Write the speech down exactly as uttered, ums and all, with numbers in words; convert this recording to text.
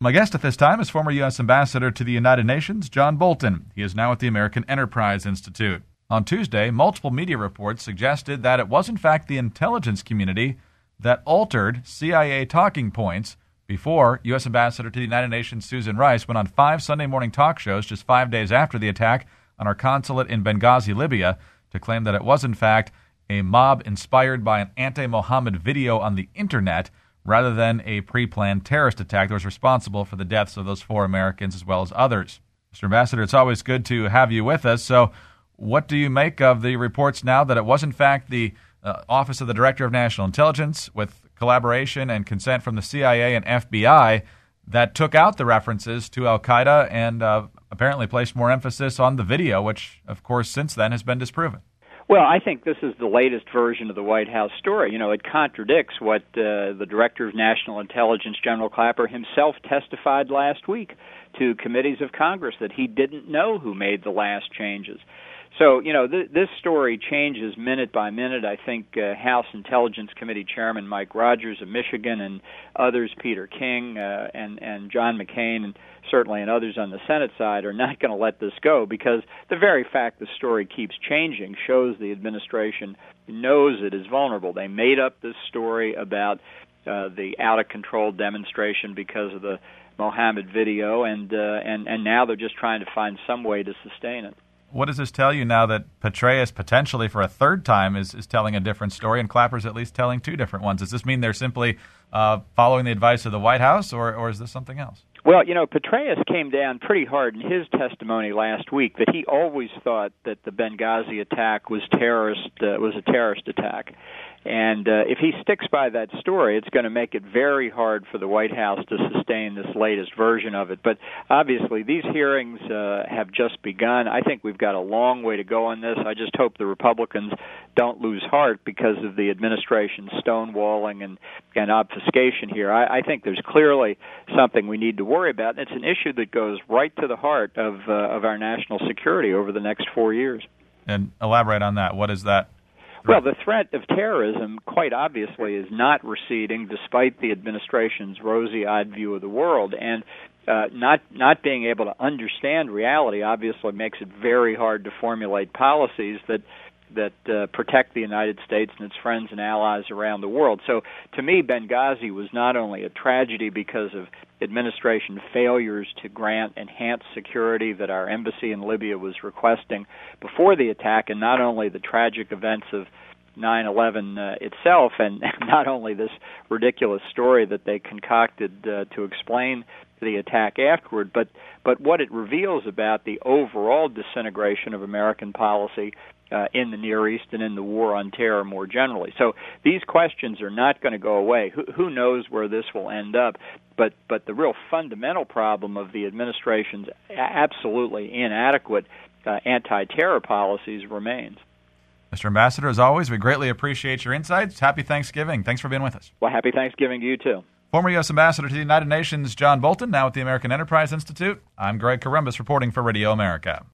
My guest at this time is former U S Ambassador to the United Nations, John Bolton. He is now at the American Enterprise Institute. On Tuesday, multiple media reports suggested that it was in fact the intelligence community that altered C I A talking points before U S Ambassador to the United Nations Susan Rice went on five Sunday morning talk shows just five days after the attack on our consulate in Benghazi, Libya, to claim that it was in fact a mob inspired by an anti-Mohammed video on the internet rather than a pre-planned terrorist attack that was responsible for the deaths of those four Americans as well as others. Mister Ambassador, it's always good to have you with us. So what do you make of the reports now that it was in fact the uh, Office of the Director of National Intelligence, with collaboration and consent from the C I A and F B I, that took out the references to al-Qaeda and uh, apparently placed more emphasis on the video, which, of course, since then has been disproven? Well, I think this is the latest version of the White House story. You know, it contradicts what uh, the Director of National Intelligence, General Clapper, himself testified last week to committees of Congress that he didn't know who made the last changes. So, you know, th- this story changes minute by minute. I think uh, House Intelligence Committee Chairman Mike Rogers of Michigan and others, Peter King uh, and, and John McCain, and certainly and others on the Senate side, are not going to let this go, because the very fact the story keeps changing shows the administration knows it is vulnerable. They made up this story about uh, the out-of-control demonstration because of the Mohammed video, and, uh, and, and now they're just trying to find some way to sustain it. What does this tell you now that Petraeus potentially for a third time is, is telling a different story and Clapper's at least telling two different ones? Does this mean they're simply uh, following the advice of the White House, or, or is this something else? Well, you know, Petraeus came down pretty hard in his testimony last week that he always thought that the Benghazi attack was terrorist uh, was a terrorist attack. And uh, if he sticks by that story, it's going to make it very hard for the White House to sustain this latest version of it. But obviously, these hearings uh, have just begun. I think we've got a long way to go on this. I just hope the Republicans don't lose heart because of the administration's stonewalling and, and obfuscation here. I, I think there's clearly something we need to worry about. And it's an issue that goes right to the heart of uh, of our national security over the next four years. And elaborate on that. What is that? Well, the threat of terrorism, quite obviously, is not receding despite the administration's rosy-eyed view of the world. And uh, not not being able to understand reality obviously makes it very hard to formulate policies that that uh, protect the United States and its friends and allies around the world. So, to me, Benghazi was not only a tragedy because of administration failures to grant enhanced security that our embassy in Libya was requesting before the attack, and not only the tragic events of nine eleven uh, itself, and not only this ridiculous story that they concocted uh, to explain the attack afterward, but but what it reveals about the overall disintegration of American policy Uh, in the Near East and in the war on terror more generally. So these questions are not going to go away. Who, who knows where this will end up? But but the real fundamental problem of the administration's absolutely inadequate uh, anti-terror policies remains. Mister Ambassador, as always, we greatly appreciate your insights. Happy Thanksgiving. Thanks for being with us. Well, happy Thanksgiving to you, too. Former U S Ambassador to the United Nations, John Bolton, now at the American Enterprise Institute. I'm Greg Corombos reporting for Radio America.